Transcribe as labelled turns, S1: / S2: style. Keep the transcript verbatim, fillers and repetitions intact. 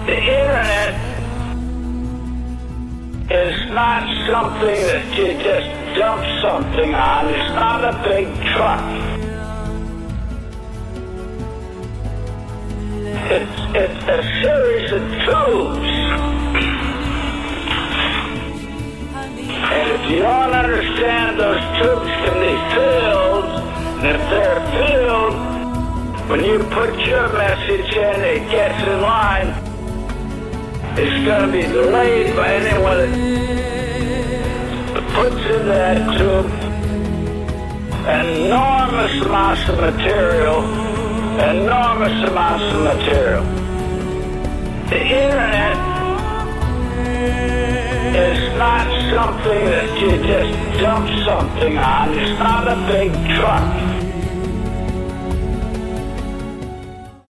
S1: The internet is not something that you just dump something on. It's not a big truck. It's, it's a series of tubes. And if you don't understand, those tubes can be filled. And if they're filled, when you put your message in, it gets in line. It's going to be delayed by anyone that puts in that tube enormous amounts of material, enormous amounts of material. The internet is not something that you just dump something on. It's not a big truck.